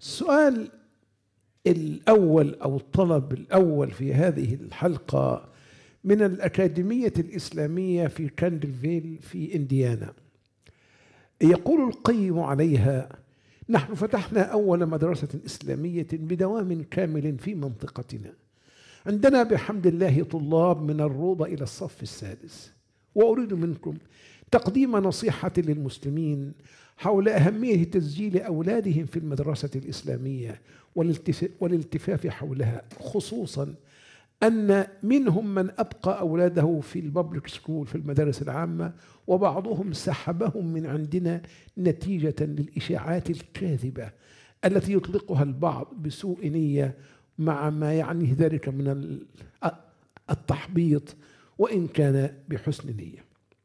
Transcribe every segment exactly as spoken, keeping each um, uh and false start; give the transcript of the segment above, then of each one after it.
السؤال الأول أو الطلب الأول في هذه الحلقة من الأكاديمية الإسلامية في كاندلفيل في إنديانا. يقول القيم عليها: نحن فتحنا أول مدرسة إسلامية بدوام كامل في منطقتنا. عندنا بحمد الله طلاب من الروضة إلى الصف السادس، وأريد منكم تقديم نصيحة للمسلمين حول أهمية تسجيل أولادهم في المدرسة الإسلامية والالتفاف حولها، خصوصا أن منهم من أبقى أولاده في البابليك سكول في المدارس العامة، وبعضهم سحبهم من عندنا نتيجة للإشاعات الكاذبة التي يطلقها البعض بسوء نية، مع ما يعنيه ذلك من التحبيط وإن كان بحسن نية.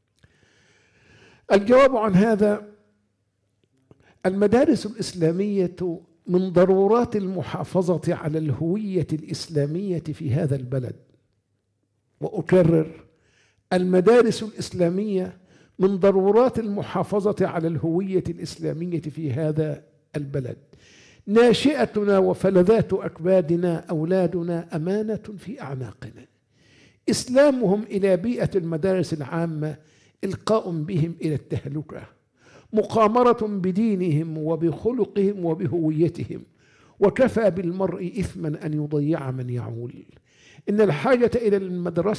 الجواب عن هذا: المدارس الإسلامية من ضرورات المحافظة على الهوية الإسلامية في هذا البلد. وأكرر: المدارس الإسلامية من ضرورات المحافظة على الهوية الإسلامية في هذا البلد. ناشئتنا وفلذات أكبادنا أولادنا أمانة في أعناقنا. إسلامهم إلى بيئة المدارس العامة إلقاء بهم إلى التهلكة، مقامرة بدينهم وبخلقهم وبهويتهم، وكفى بالمرء إثما أن يضيع من يعول. إن الحاجة إلى المدرسة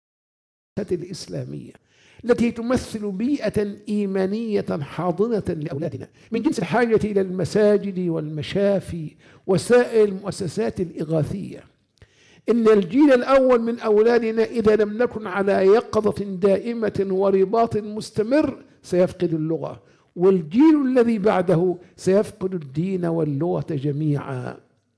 الإسلامية التي تمثل بيئة إيمانية حاضنة لأولادنا من جنس الحاجة إلى المساجد والمشافي وسائر المؤسسات الإغاثية. إن الجيل الأول من أولادنا إذا لم نكن على يقظة دائمة ورباط مستمر سيفقد اللغة، والجيل الذي بعده سيفقد الدين واللغة جميعا.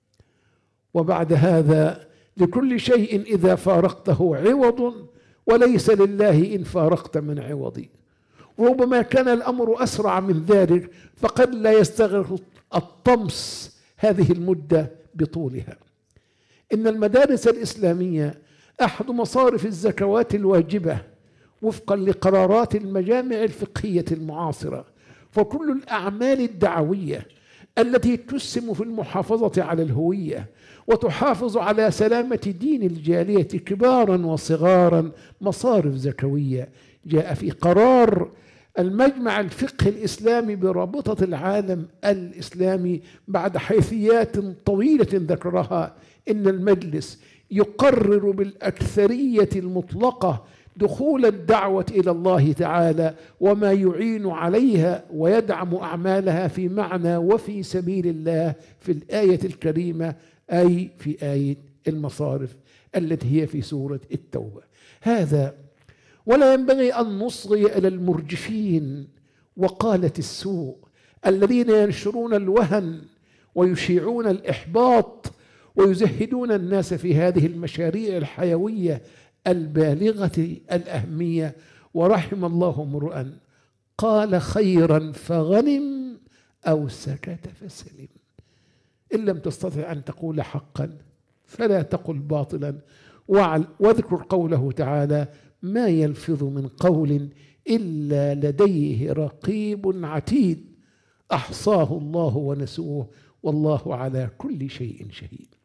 وبعد هذا: لكل شيء إذا فارقته عوض، وليس لله إن فارقت من عوضي. وربما كان الأمر أسرع من ذلك، فقد لا يستغرق الطمس هذه المدة بطولها. إن المدارس الإسلامية أحد مصارف الزكوات الواجبة وفقا لقرارات المجامع الفقهية المعاصرة، فكل الأعمال الدعوية التي تسهم في المحافظة على الهوية وتحافظ على سلامة دين الجالية كبارا وصغارا مصارف زكوية. جاء في قرار المجمع الفقهي الإسلامي برابطة العالم الإسلامي بعد حيثيات طويلة ذكرها إن المجلس يقرر بالأكثرية المطلقة دخول الدعوة إلى الله تعالى وما يعين عليها ويدعم أعمالها في معنى وفي سبيل الله في الآية الكريمة، أي في آية المصارف التي هي في سورة التوبة. هذا ولا ينبغي أن نصغي إلى المرجفين وقالة السوء الذين ينشرون الوهن ويشيعون الإحباط ويزهدون الناس في هذه المشاريع الحيوية البالغة الأهمية. ورحم الله امرؤا قال خيرا فغنم أو سكت فسلم. إن لم تستطع أن تقول حقا فلا تقل باطلا. واذكر قوله تعالى: ما يلفظ من قول إلا لديه رقيب عتيد، أحصاه الله ونسوه والله على كل شيء شهيد.